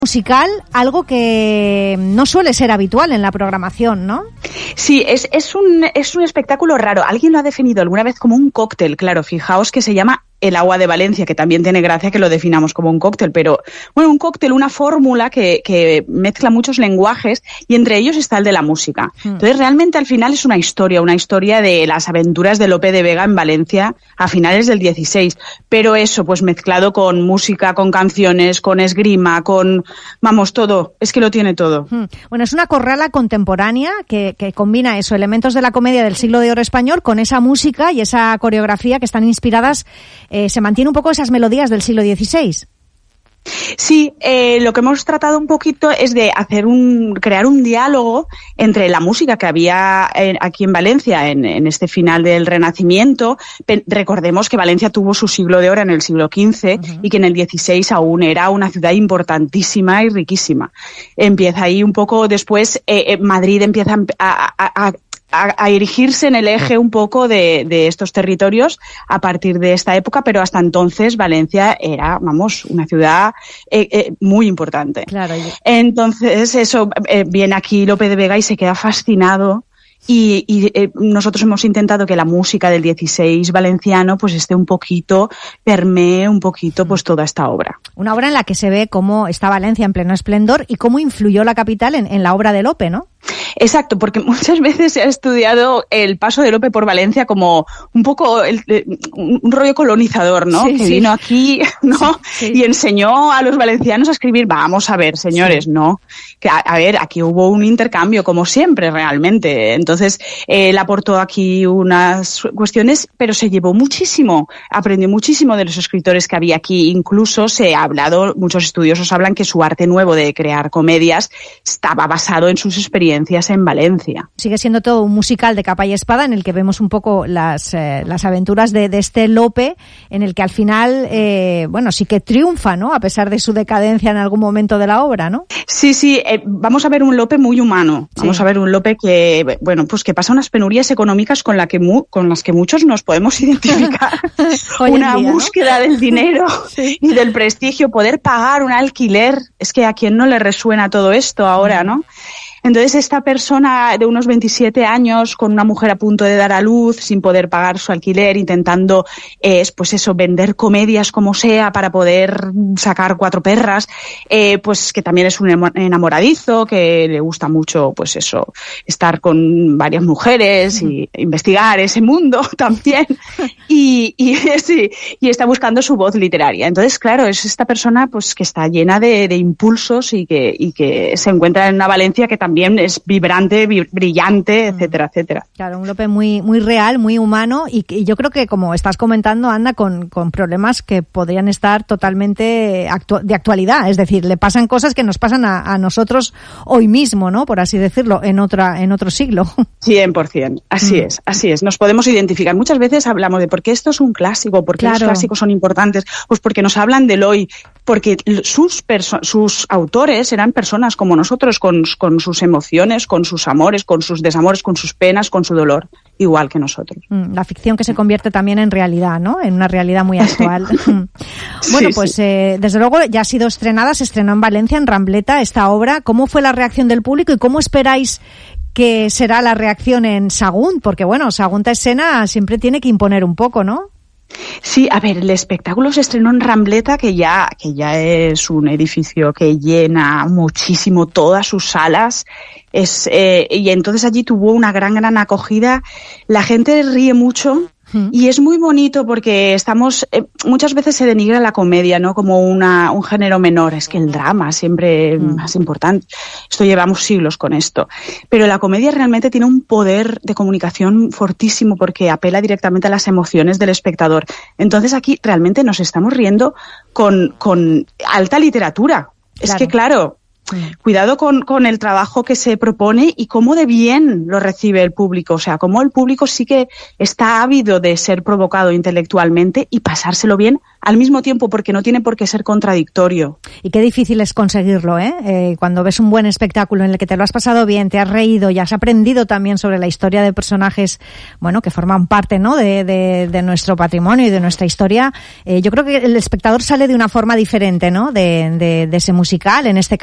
musical, algo que no suele ser habitual en la programación, ¿no? Sí, es un espectáculo raro. Alguien lo ha definido alguna vez como un cóctel, claro, fijaos que se llama El Agua de Valencia, que también tiene gracia que lo definamos como un cóctel, pero bueno, un cóctel, una fórmula que mezcla muchos lenguajes y entre ellos está el de la música. Entonces realmente al final es una historia de las aventuras de Lope de Vega en Valencia a finales del 16, pero eso pues mezclado con música, con canciones, con esgrima, con, vamos, todo, es que lo tiene todo. Bueno, es una corrala contemporánea que combina eso, elementos de la comedia del siglo de oro español con esa música y esa coreografía que están inspiradas. Se mantiene un poco esas melodías del siglo XVI. Sí, lo que hemos tratado un poquito es de crear un diálogo entre la música que había aquí en Valencia en este final del Renacimiento. Recordemos que Valencia tuvo su siglo de oro en el siglo XV y que en el XVI aún era una ciudad importantísima y riquísima. Empieza ahí un poco después, Madrid empieza a erigirse en el eje un poco de estos territorios a partir de esta época, pero hasta entonces Valencia era, vamos, una ciudad muy importante. Claro. Entonces eso, viene aquí Lope de Vega y se queda fascinado. Y nosotros hemos intentado que la música del 16 valenciano pues permee un poquito pues toda esta obra. Una obra en la que se ve cómo está Valencia en pleno esplendor y cómo influyó la capital en la obra de Lope, ¿no? Exacto, porque muchas veces se ha estudiado el paso de Lope por Valencia como un poco un rollo colonizador, ¿no? Sí, que vino aquí, ¿no? Sí. Y enseñó a los valencianos a escribir. Vamos a ver, señores, no. Que a ver, aquí hubo un intercambio, como siempre, realmente. Entonces, él aportó aquí unas cuestiones, pero se llevó muchísimo, aprendió muchísimo de los escritores que había aquí. Incluso muchos estudiosos hablan que su arte nuevo de crear comedias estaba basado en sus experiencias en Valencia. Sigue siendo todo un musical de capa y espada en el que vemos un poco las aventuras de este Lope, en el que al final, sí que triunfa, ¿no? A pesar de su decadencia en algún momento de la obra, ¿no? Sí, vamos a ver un Lope muy humano. Vamos a ver un Lope que, que pasa unas penurias económicas con las que muchos nos podemos identificar. Una día, búsqueda, ¿no? Del dinero y del prestigio, poder pagar un alquiler. Es que a quién no le resuena todo esto ahora, ¿no? Entonces esta persona de unos 27 años con una mujer a punto de dar a luz sin poder pagar su alquiler, intentando vender comedias como sea para poder sacar 4 perras, que también es un enamoradizo, que le gusta mucho estar con varias mujeres y investigar ese mundo también y está buscando su voz literaria. Entonces claro, es esta persona que está llena de impulsos y que se encuentra en una Valencia que también es vibrante, brillante, etcétera, etcétera. Claro, un Lope muy, muy real, muy humano y yo creo que, como estás comentando, anda con problemas que podrían estar totalmente de actualidad. Es decir, le pasan cosas que nos pasan a nosotros hoy mismo, ¿no? Por así decirlo, en otro siglo. 100%. Así es. Nos podemos identificar. Muchas veces hablamos de por qué esto es un clásico, por qué los clásicos son importantes, pues porque nos hablan del hoy, porque sus autores eran personas como nosotros, con sus emociones, con sus amores, con sus desamores, con sus penas, con su dolor, igual que nosotros. La ficción que se convierte también en realidad, ¿no? En una realidad muy actual. Desde luego ya ha sido estrenada, se estrenó en Valencia, en Rambleta, esta obra. ¿Cómo fue la reacción del público y cómo esperáis que será la reacción en Sagunt? Porque Sagunta Escena siempre tiene que imponer un poco, ¿no? Sí, a ver, el espectáculo se estrenó en Rambleta, que ya es un edificio que llena muchísimo todas sus salas, y entonces allí tuvo una gran acogida. La gente ríe mucho. Y es muy bonito porque muchas veces se denigra la comedia, ¿no? Como un género menor. Es que el drama siempre es más importante. Llevamos siglos con esto. Pero la comedia realmente tiene un poder de comunicación fortísimo porque apela directamente a las emociones del espectador. Entonces aquí realmente nos estamos riendo con alta literatura. Claro. Es que claro, Cuidado con el trabajo que se propone y cómo de bien lo recibe el público. O sea, cómo el público sí que está ávido de ser provocado intelectualmente y pasárselo bien al mismo tiempo, porque no tiene por qué ser contradictorio. Y qué difícil es conseguirlo, ¿eh? Cuando ves un buen espectáculo en el que te lo has pasado bien, te has reído y has aprendido también sobre la historia de personajes, bueno, que forman parte, ¿no?, de nuestro patrimonio y de nuestra historia. Yo creo que el espectador sale de una forma diferente, ¿no?, de ese musical, en este